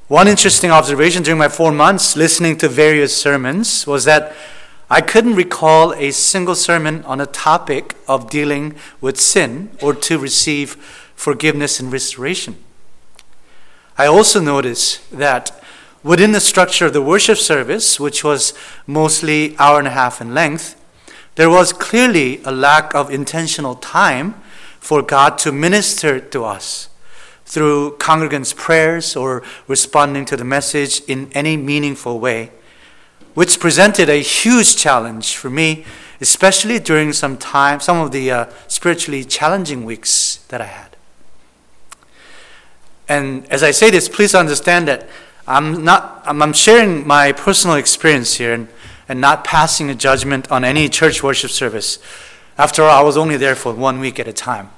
One interesting observation during my 4 months listening to various sermons was that I couldn't recall a single sermon on a topic of dealing with sin or to receive forgiveness and restoration. I also noticed that within the structure of the worship service, which was mostly hour and a half in length, there was clearly a lack of intentional time for God to minister to us through congregants' prayers or responding to the message in any meaningful way, which presented a huge challenge for me, especially during some of the spiritually challenging weeks that I had. And as I say this, please understand that I'm sharing my personal experience here and not passing a judgment on any church worship service. After all, I was only there for 1 week at a time.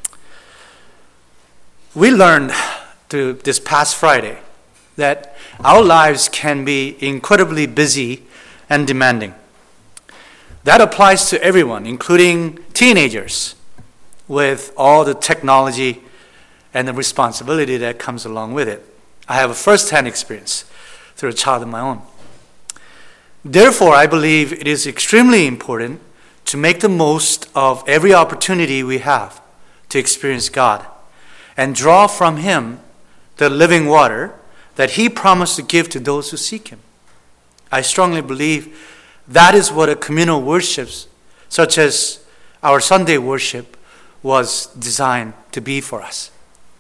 We learned through this past Friday that our lives can be incredibly busy and demanding. That applies to everyone, including teenagers, with all the technology and the responsibility that comes along with it. I have a first-hand experience through a child of my own. Therefore, I believe it is extremely important to make the most of every opportunity we have to experience God and draw from Him the living water that He promised to give to those who seek Him. I strongly believe that is what a communal worship, such as our Sunday worship, was designed to be for us.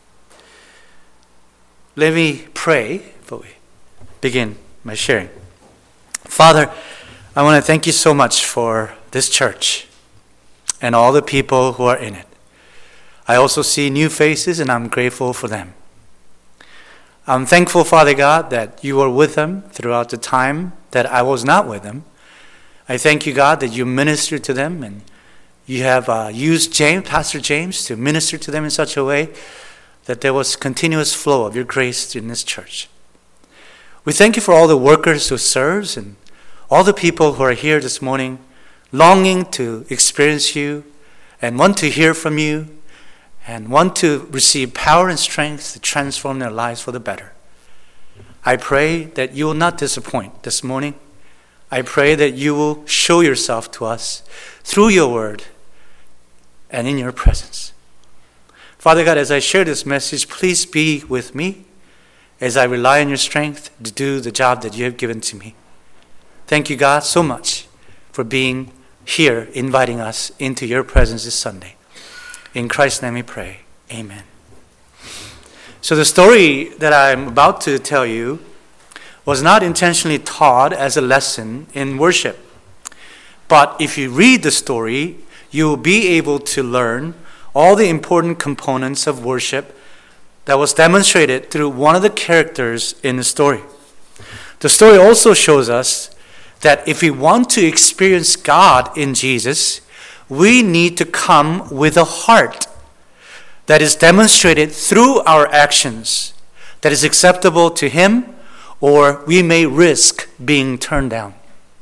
Let me pray before we begin my sharing. Father, I want to thank you so much for this church and all the people who are in it. I also see new faces, and I'm grateful for them. I'm thankful, Father God, that you were with them throughout the time that I was not with them. I thank you, God, that you ministered to them, and you have used Pastor James to minister to them in such a way that there was continuous flow of your grace in this church. We thank you for all the workers who serve and all the people who are here this morning longing to experience you and want to hear from you and want to receive power and strength to transform their lives for the better. I pray that you will not disappoint this morning. I pray that you will show yourself to us through your word and in your presence. Father God, as I share this message, please be with me as I rely on your strength to do the job that you have given to me. Thank you, God, so much for being here, inviting us into your presence this Sunday. In Christ's name we pray. Amen. So the story that I'm about to tell you was not intentionally taught as a lesson in worship. But if you read the story, you will be able to learn all the important components of worship that was demonstrated through one of the characters in the story. The story also shows us that if we want to experience God in Jesus, we need to come with a heart that is demonstrated through our actions, that is acceptable to Him, or we may risk being turned down.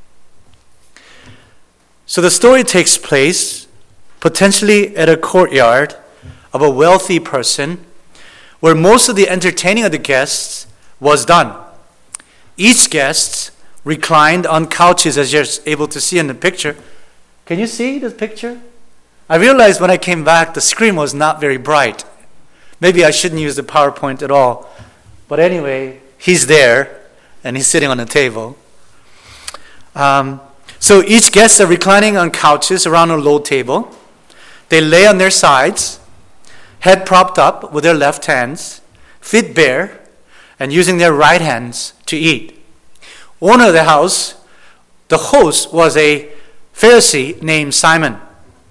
So the story takes place potentially at a courtyard of a wealthy person where most of the entertaining of the guests was done. Each guest reclined on couches, as you're able to see in the picture. Can you see the picture? I realized when I came back the screen was not very bright. Maybe I shouldn't use the PowerPoint at all. But anyway, he's there and he's sitting on a table. So each guest are reclining on couches around a low table. They lay on their sides, head propped up with their left hands, feet bare, and using their right hands to eat. Owner of the house, the host, was a Pharisee named Simon.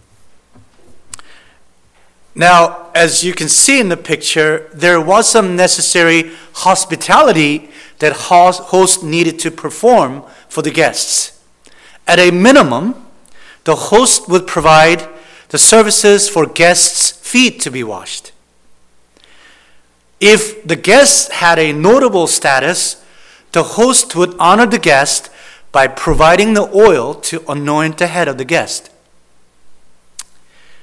Now, as you can see in the picture, there was some necessary hospitality that host needed to perform for the guests. At a minimum, the host would provide the services for guests' feet to be washed. If the guest had a notable status, the host would honor the guest by providing the oil to anoint the head of the guest.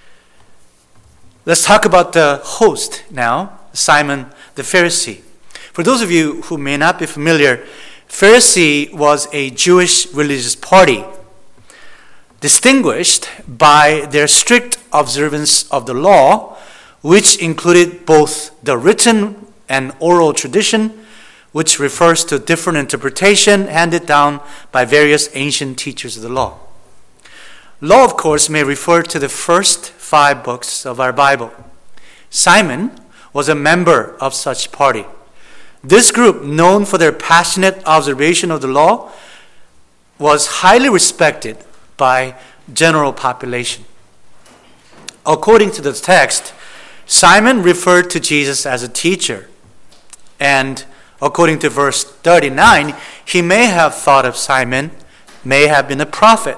Let's talk about the host now, Simon the Pharisee. For those of you who may not be familiar, Pharisee was a Jewish religious party distinguished by their strict observance of the law, which included both the written and oral tradition, which refers to different interpretation handed down by various ancient teachers of the law. Law, of course, may refer to the first 5 books of our Bible. Simon was a member of such party. This group, known for their passionate observation of the law, was highly respected by general population. According to the text, Simon referred to Jesus as a teacher, and according to verse 39, he may have thought of Simon, may have been a prophet.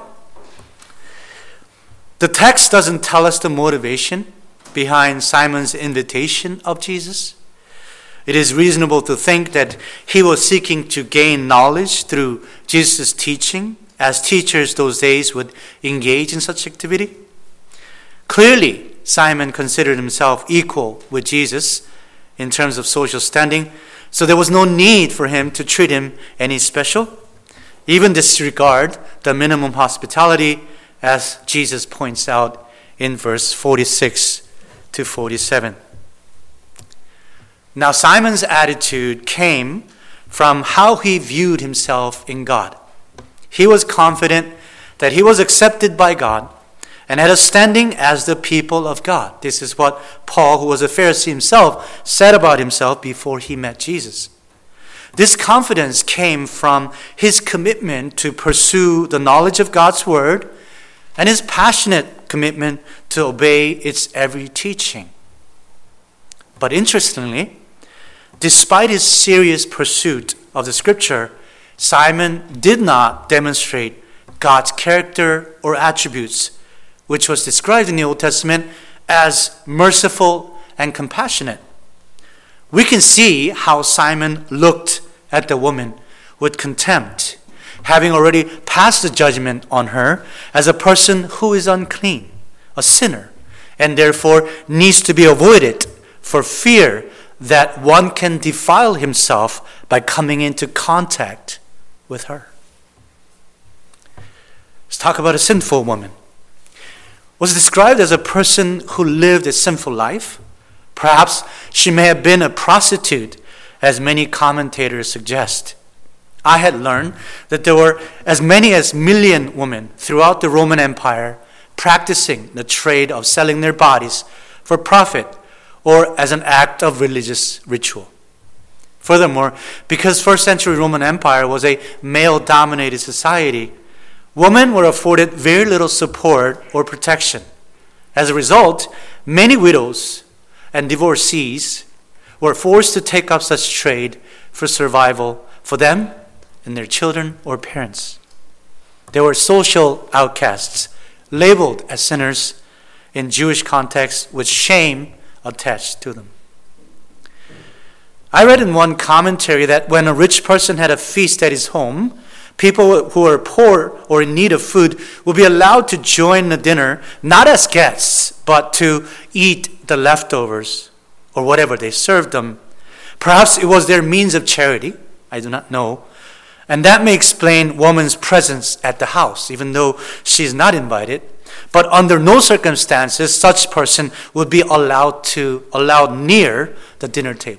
The text doesn't tell us the motivation behind Simon's invitation of Jesus. It is reasonable to think that he was seeking to gain knowledge through Jesus' teaching, as teachers those days would engage in such activity. Clearly, Simon considered himself equal with Jesus in terms of social standing, so there was no need for him to treat him any special, even disregard the minimum hospitality, as Jesus points out in verse 46 to 47. Now, Simon's attitude came from how he viewed himself in God. He was confident that he was accepted by God and had a standing as the people of God. This is what Paul, who was a Pharisee himself, said about himself before he met Jesus. This confidence came from his commitment to pursue the knowledge of God's word and his passionate commitment to obey its every teaching. But interestingly, despite his serious pursuit of the scripture, Simon did not demonstrate God's character or attributes, which was described in the Old Testament as merciful and compassionate. We can see how Simon looked at the woman with contempt, having already passed the judgment on her as a person who is unclean, a sinner, and therefore needs to be avoided for fear that one can defile himself by coming into contact with her. Let's talk about a sinful woman. Was described as a person who lived a sinful life. Perhaps she may have been a prostitute, as many commentators suggest. I had learned that there were as many as 1 million women throughout the Roman Empire practicing the trade of selling their bodies for profit or as an act of religious ritual. Furthermore, because first century Roman Empire was a male-dominated society, women were afforded very little support or protection. As a result, many widows and divorcees were forced to take up such trade for survival for them and their children or parents. They were social outcasts, labeled as sinners in Jewish context with shame attached to them. I read in one commentary that when a rich person had a feast at his home, people who are poor or in need of food would be allowed to join the dinner, not as guests, but to eat the leftovers or whatever they served them. Perhaps it was their means of charity. I do not know. And that may explain woman's presence at the house, even though she is not invited. But under no circumstances such person would be allowed near the dinner table.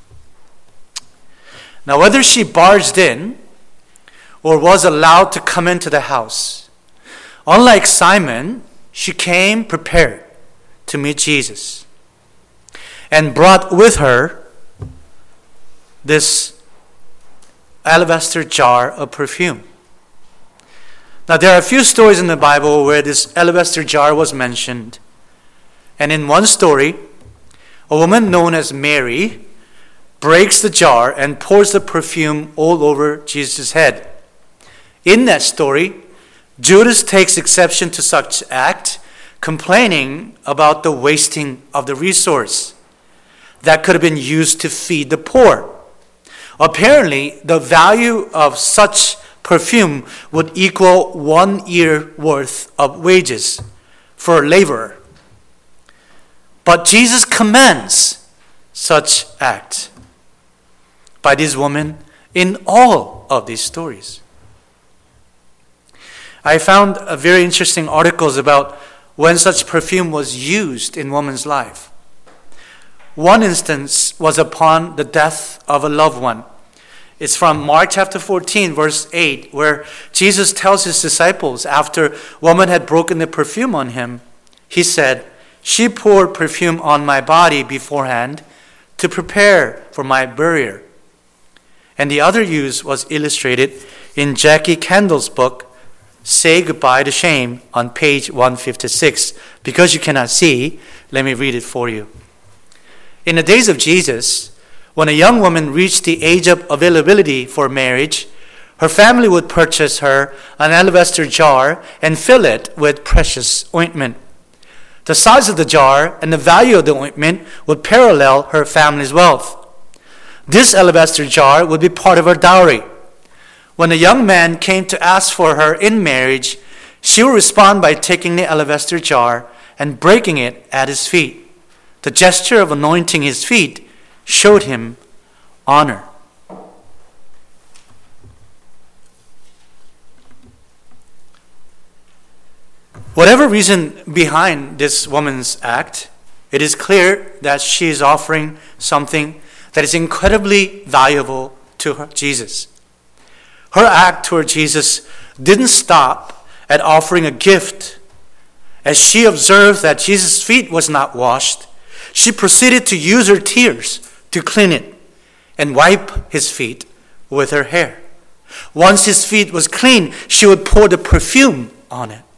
Now, whether she barged in or was allowed to come into the house, unlike Simon, she came prepared to meet Jesus and brought with her this alabaster jar of perfume. Now, there are a few stories in the Bible where this alabaster jar was mentioned. And in one story, a woman known as Mary breaks the jar and pours the perfume all over Jesus' head. In that story, Judas takes exception to such act, complaining about the wasting of the resource that could have been used to feed the poor. Apparently, the value of such perfume would equal 1 year worth of wages for a laborer. But Jesus commends such act. by these women in all of these stories. I found a very interesting articles about when such perfume was used in woman's life. One instance was upon the death of a loved one. It's from Mark chapter 14, verse 8, where Jesus tells his disciples after woman had broken the perfume on him, he said, "She poured perfume on my body beforehand to prepare for my burial." And the other use was illustrated in Jackie Kendall's book, Say Goodbye to Shame, on page 156. Because you cannot see, let me read it for you. In the days of Jesus, when a young woman reached the age of availability for marriage, her family would purchase her an alabaster jar and fill it with precious ointment. The size of the jar and the value of the ointment would parallel her family's wealth. This alabaster jar would be part of her dowry. When a young man came to ask for her in marriage, she would respond by taking the alabaster jar and breaking it at his feet. The gesture of anointing his feet showed him honor. Whatever reason behind this woman's act, it is clear that she is offering something that is incredibly valuable to her, Jesus. Her act toward Jesus didn't stop at offering a gift. As she observed that Jesus' feet was not washed, she proceeded to use her tears to clean it and wipe his feet with her hair. Once his feet was clean, she would pour the perfume on it.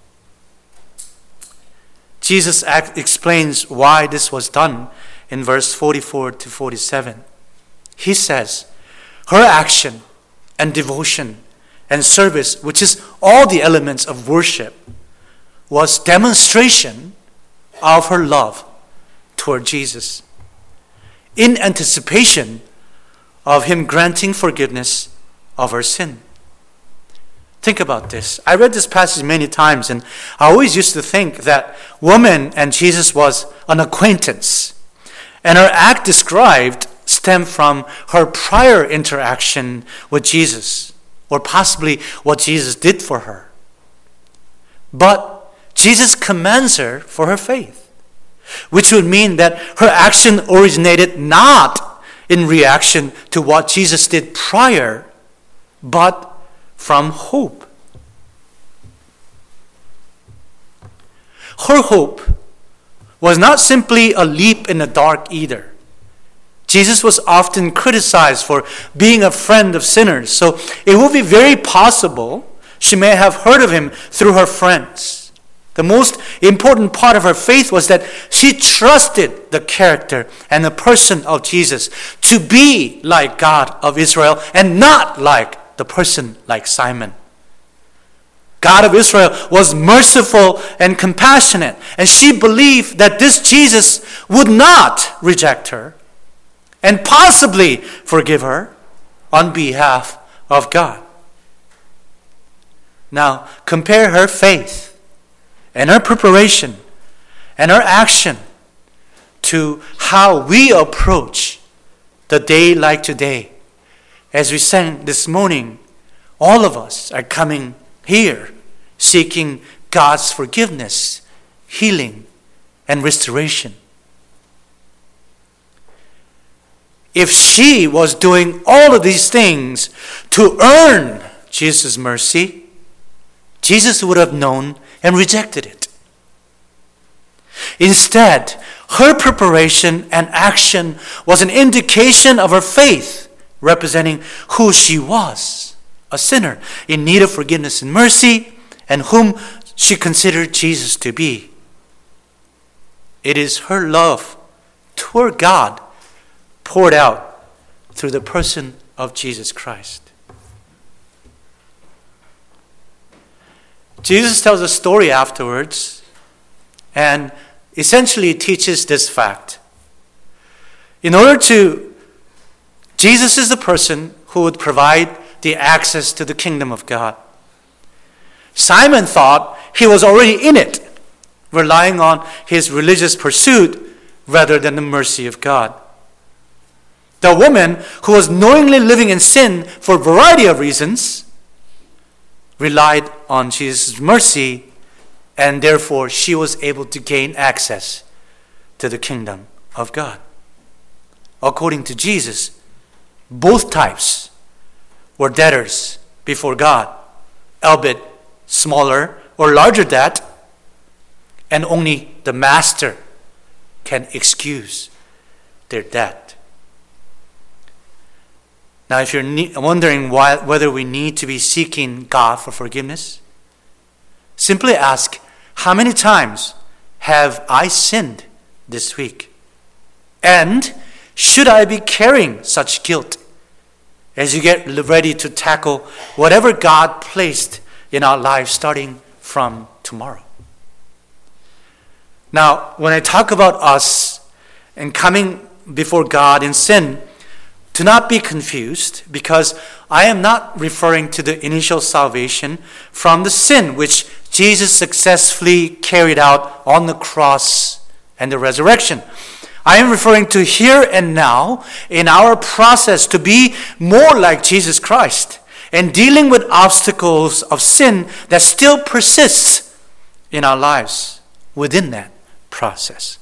Jesus explains why this was done in verse 44 to 47. He says, her action and devotion and service, which is all the elements of worship, was demonstration of her love toward Jesus, in anticipation of him granting forgiveness of her sin. Think about this. I read this passage many times, and I always used to think that woman and Jesus was an acquaintance, and her act described stemmed from her prior interaction with Jesus, or possibly what Jesus did for her. But Jesus commends her for her faith, which would mean that her action originated not in reaction to what Jesus did prior, but from hope. Her hope was not simply a leap in the dark either. Jesus was often criticized for being a friend of sinners, so it would be very possible she may have heard of him through her friends. The most important part of her faith was that she trusted the character and the person of Jesus to be like God of Israel and not like the person like Simon. God of Israel was merciful and compassionate, and she believed that this Jesus would not reject her and possibly forgive her on behalf of God. Now, compare her faith and her preparation and her action to how we approach the day like today. As we sang this morning, all of us are coming here seeking God's forgiveness, healing, and restoration. If she was doing all of these things to earn Jesus' mercy, Jesus would have known and rejected it. Instead, her preparation and action was an indication of her faith, representing who she was, a sinner in need of forgiveness and mercy, and whom she considered Jesus to be. It is her love toward God poured out through the person of Jesus Christ. Jesus tells a story afterwards and essentially teaches this fact. Jesus is the person who would provide the access to the kingdom of God. Simon thought he was already in it, relying on his religious pursuit rather than the mercy of God. The woman who was knowingly living in sin for a variety of reasons relied on Jesus' mercy, and therefore she was able to gain access to the kingdom of God. According to Jesus, both types were debtors before God, albeit smaller or larger debt, and only the master can excuse their debt. Now, if you're wondering whether we need to be seeking God for forgiveness, simply ask, how many times have I sinned this week? And should I be carrying such guilt as you get ready to tackle whatever God placed in our lives starting from tomorrow? Now, when I talk about us and coming before God in sin, do not be confused, because I am not referring to the initial salvation from the sin which Jesus successfully carried out on the cross and the resurrection. I am referring to here and now in our process to be more like Jesus Christ and dealing with obstacles of sin that still persists in our lives within that process.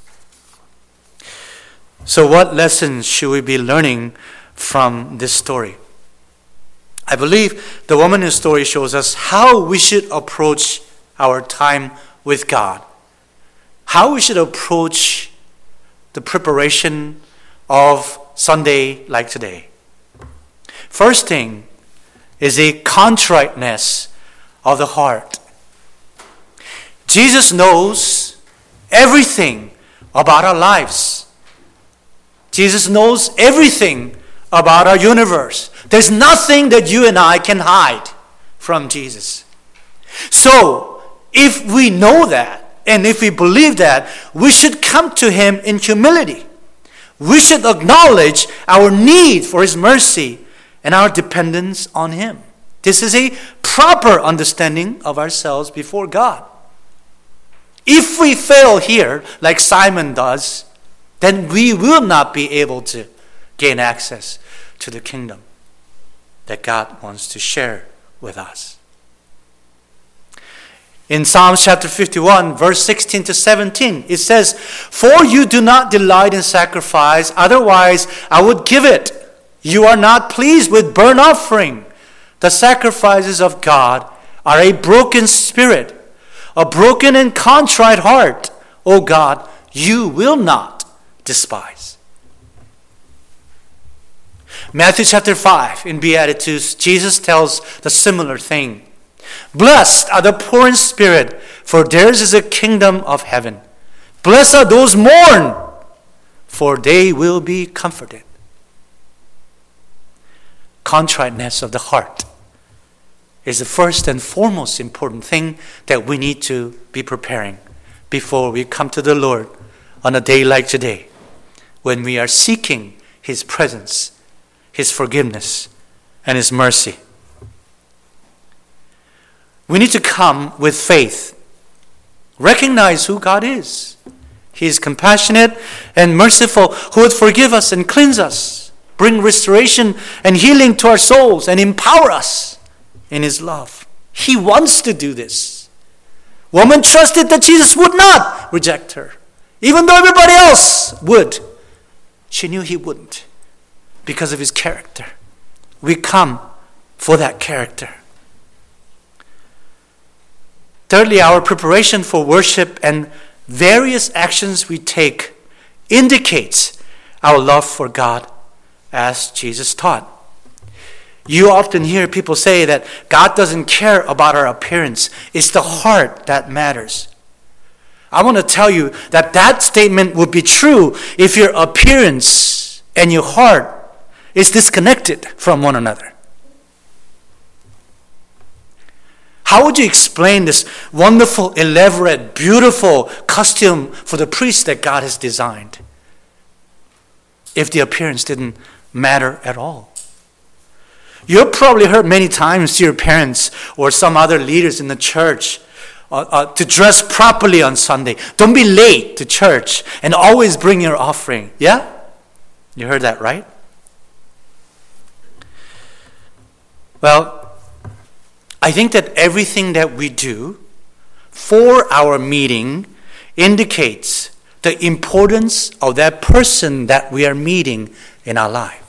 So what lessons should we be learning from this story? I believe the woman in the story shows us how we should approach our time with God, how we should approach the preparation of Sunday like today. First thing is a contriteness of the heart. Jesus knows everything about our lives. Jesus knows everything about our universe. There's nothing that you and I can hide from Jesus. So, if we know that, and if we believe that, we should come to Him in humility. We should acknowledge our need for His mercy and our dependence on Him. This is a proper understanding of ourselves before God. If we fail here, like Simon does, then we will not be able to gain access to the kingdom that God wants to share with us. In Psalms chapter 51, verse 16 to 17, it says, "For you do not delight in sacrifice, otherwise I would give it. You are not pleased with burnt offering. The sacrifices of God are a broken spirit, a broken and contrite heart. O God, you will not despise." Matthew chapter 5, in Beatitudes, Jesus tells the similar thing. "Blessed are the poor in spirit, for theirs is the kingdom of heaven. Blessed are those mourn, for they will be comforted." Contriteness of the heart is the first and foremost important thing that we need to be preparing before we come to the Lord on a day like today, when we are seeking His presence, His forgiveness, and His mercy. We need to come with faith. Recognize who God is. He is compassionate and merciful, who would forgive us and cleanse us, bring restoration and healing to our souls, and empower us in His love. He wants to do this. Woman trusted that Jesus would not reject her, even though everybody else would. She knew He wouldn't, because of His character. We come for that character. Thirdly, our preparation for worship and various actions we take indicates our love for God as Jesus taught. You often hear people say that God doesn't care about our appearance. It's the heart that matters. I want to tell you that that statement would be true if your appearance and your heart is disconnected from one another. How would you explain this wonderful, elaborate, beautiful costume for the priest that God has designed if the appearance didn't matter at all? You've probably heard many times to your parents or some other leaders in the church to dress properly on Sunday. Don't be late to church and always bring your offering. Yeah? You heard that, right? Well, I think that everything that we do for our meeting indicates the importance of that person that we are meeting in our life.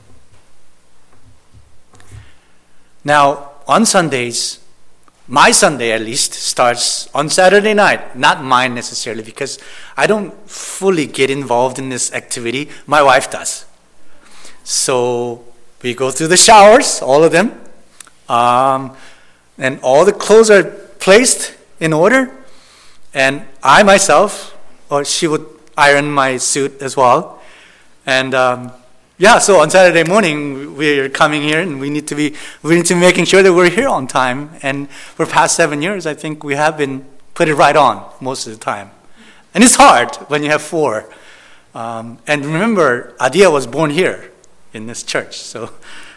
Now, on Sundays, my Sunday at least starts on Saturday night. Not mine necessarily, because I don't fully get involved in this activity. My wife does. So we go through the showers, all of them, and all the clothes are placed in order. And I myself, or she would iron my suit as well. And so on Saturday morning we're coming here, and we need to be making sure that we're here on time. And for past 7 years, I think we have been put it right on most of the time. And it's hard when you have 4. And remember, Adia was born here in this church. So,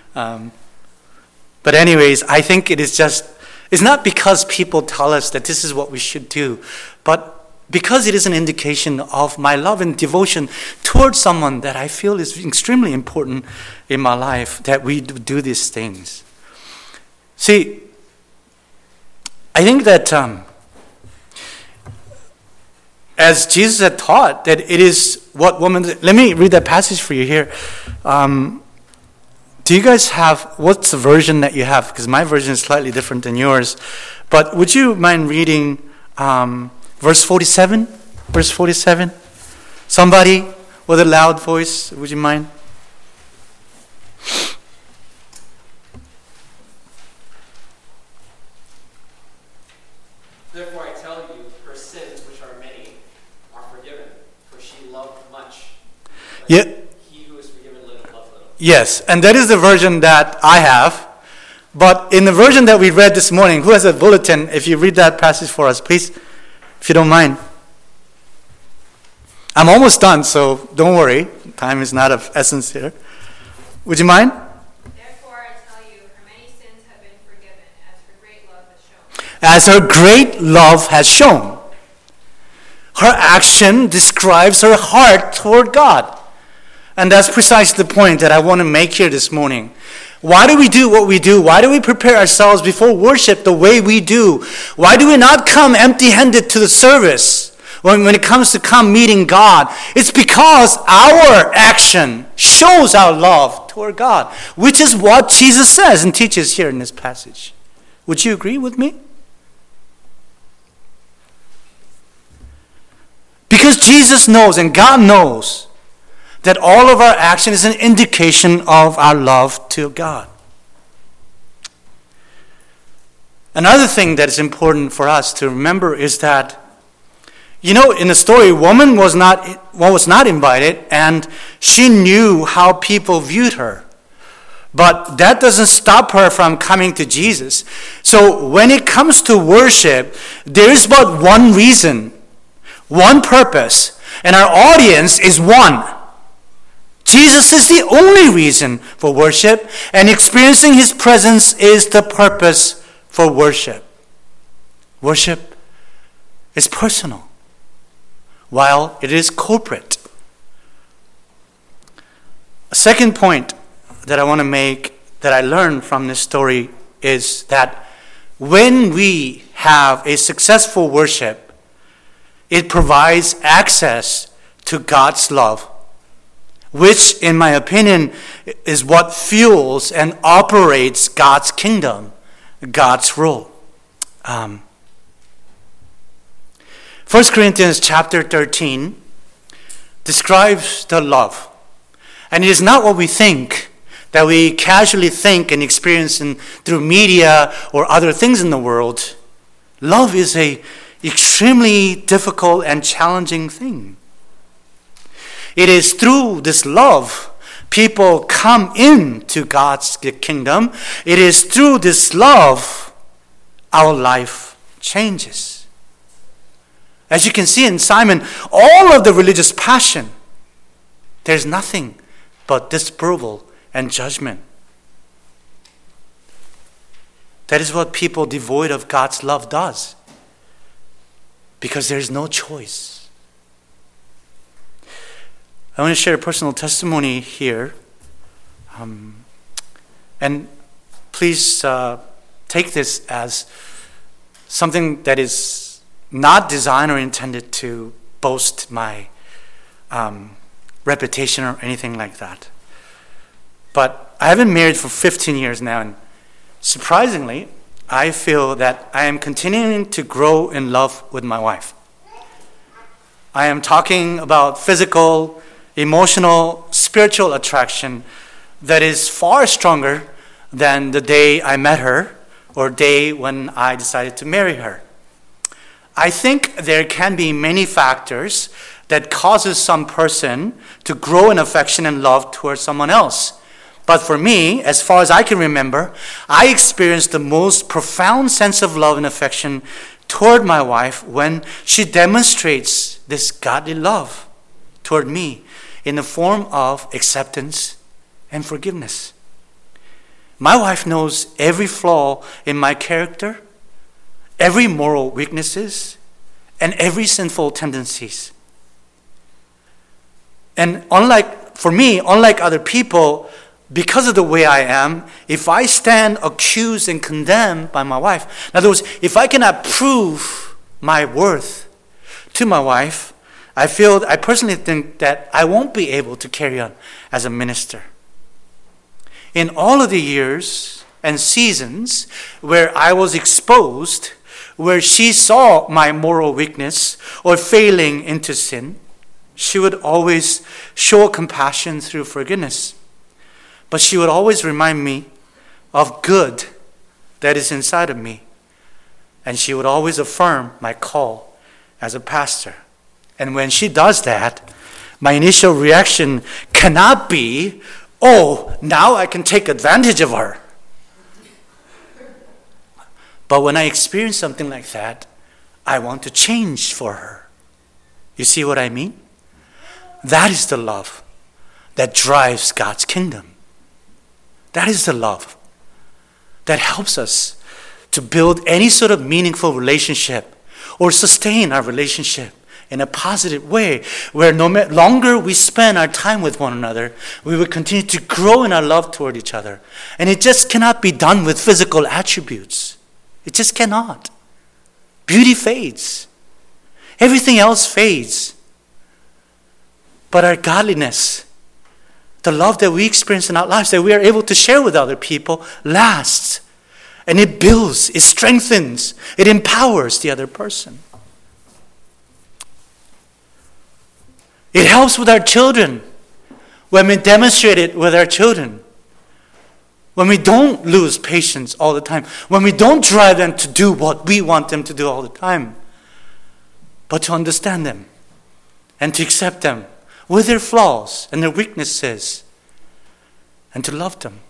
but anyways, I think it's not because people tell us that this is what we should do, but because it is an indication of my love and devotion towards someone that I feel is extremely important in my life, that we do these things. See, I think that as Jesus had taught, that it is what woman... Let me read that passage for you here. Do you guys have... What's the version that you have? Because my version is slightly different than yours. But would you mind reading... Verse 47? Verse 47? Somebody with a loud voice, would you mind? Therefore I tell you, her sins, which are many, are forgiven, for she loved much. Yeah. He who is forgiven loves little. Yes, and that is the version that I have. But in the version that we read this morning, who has a bulletin? If you read that passage for us, please. If you don't mind. I'm almost done, so don't worry. Time is not of essence here. Would you mind? Therefore I tell you, her many sins have been forgiven, as her great love has shown. As her great love has shown. Her action describes her heart toward God. And that's precisely the point that I want to make here this morning. Why do we do what we do? Why do we prepare ourselves before worship the way we do? Why do we not come empty-handed to the service when it comes to come meeting God? It's because our action shows our love toward God, which is what Jesus says and teaches here in this passage. Would you agree with me? Because Jesus knows and God knows that all of our action is an indication of our love to God. Another thing that is important for us to remember is that, in the story, woman was not invited, and she knew how people viewed her. But that doesn't stop her from coming to Jesus. So when it comes to worship, there is but one reason, one purpose, and our audience is one. Jesus is the only reason for worship, and experiencing his presence is the purpose for worship. Worship is personal, while it is corporate. A second point that I want to make, that I learned from this story, is that when we have a successful worship, it provides access to God's love, which, in my opinion, is what fuels and operates God's kingdom, God's rule. 1 Corinthians chapter 13 describes the love. And it is not what we think, that we casually think and experience through media or other things in the world. Love is an extremely difficult and challenging thing. It is through this love people come into God's kingdom. It is through this love our life changes. As you can see in Simon, all of the religious passion, there's nothing but disapproval and judgment. That is what people devoid of God's love does, because there is no choice. I want to share a personal testimony here. And please take this as something that is not designed or intended to boast my reputation or anything like that. But I have been married for 15 years now, and surprisingly, I feel that I am continuing to grow in love with my wife. I am talking about physical, emotional, spiritual attraction that is far stronger than the day I met her or day when I decided to marry her. I think there can be many factors that causes some person to grow in affection and love towards someone else. But for me, as far as I can remember, I experienced the most profound sense of love and affection toward my wife when she demonstrates this godly love toward me in the form of acceptance and forgiveness. My wife knows every flaw in my character, every moral weaknesses, and every sinful tendencies. And unlike other people, because of the way I am, if I stand accused and condemned by my wife, in other words, if I cannot prove my worth to my wife, I personally think that I won't be able to carry on as a minister. In all of the years and seasons where I was exposed, where she saw my moral weakness or failing into sin, she would always show compassion through forgiveness. But she would always remind me of good that is inside of me. And she would always affirm my call as a pastor. And when she does that, my initial reaction cannot be, oh, now I can take advantage of her. But when I experience something like that, I want to change for her. You see what I mean? That is the love that drives God's kingdom. That is the love that helps us to build any sort of meaningful relationship or sustain our relationship in a positive way, where no longer we spend our time with one another, we will continue to grow in our love toward each other. And it just cannot be done with physical attributes. It just cannot. Beauty fades. Everything else fades. But our godliness, the love that we experience in our lives, that we are able to share with other people, lasts. And it builds, it strengthens, it empowers the other person. It helps with our children when we demonstrate it with our children. When we don't lose patience all the time. When we don't drive them to do what we want them to do all the time. But to understand them and to accept them with their flaws and their weaknesses, and to love them.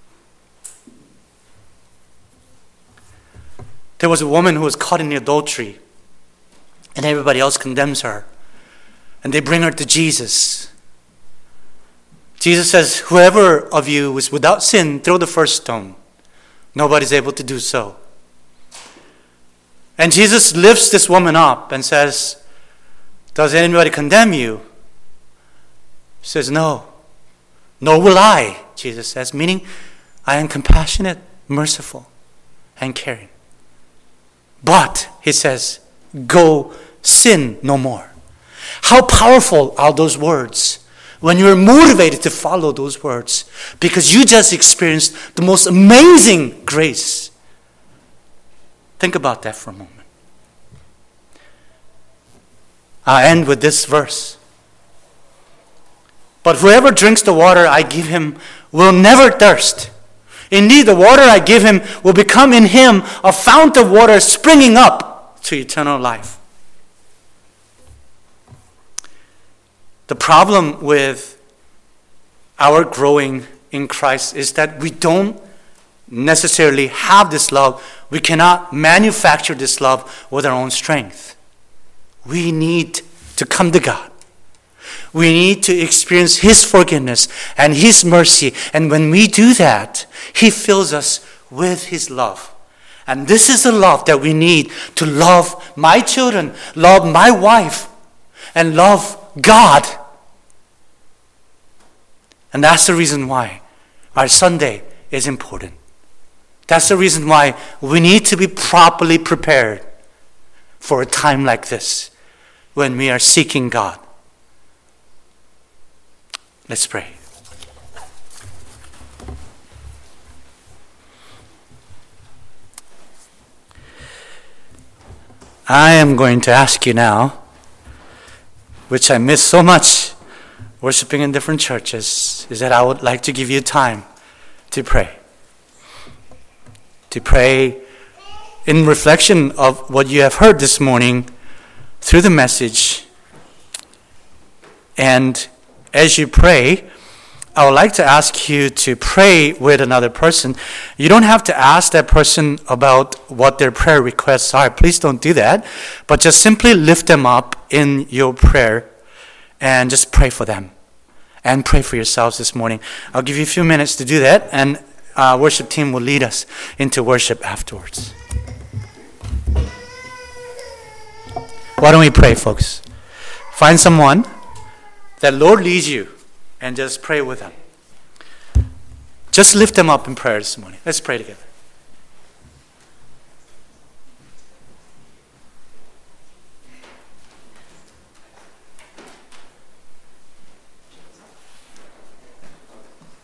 There was a woman who was caught in adultery, and everybody else condemns her. And they bring her to Jesus. Jesus says, whoever of you is without sin, throw the first stone. Nobody's able to do so. And Jesus lifts this woman up and says, does anybody condemn you? She says, no. Nor will I, Jesus says, meaning I am compassionate, merciful, and caring. But, he says, go sin no more. How powerful are those words when you're motivated to follow those words because you just experienced the most amazing grace. Think about that for a moment. I'll end with this verse. But whoever drinks the water I give him will never thirst. Indeed, the water I give him will become in him a fount of water springing up to eternal life. The problem with our growing in Christ is that we don't necessarily have this love. We cannot manufacture this love with our own strength. We need to come to God. We need to experience His forgiveness and His mercy. And when we do that, He fills us with His love. And this is the love that we need to love my children, love my wife, and love God. And that's the reason why our Sunday is important. That's the reason why we need to be properly prepared for a time like this when we are seeking God. Let's pray. I am going to ask you now, which I miss so much worshiping in different churches, is that I would like to give you time to pray. To pray in reflection of what you have heard this morning through the message. And as you pray, I would like to ask you to pray with another person. You don't have to ask that person about what their prayer requests are. Please don't do that. But just simply lift them up in your prayer and just pray for them. And pray for yourselves this morning. I'll give you a few minutes to do that, and our worship team will lead us into worship afterwards. Why don't we pray, folks? Find someone that Lord leads you and just pray with them. Just lift them up in prayer this morning. Let's pray together.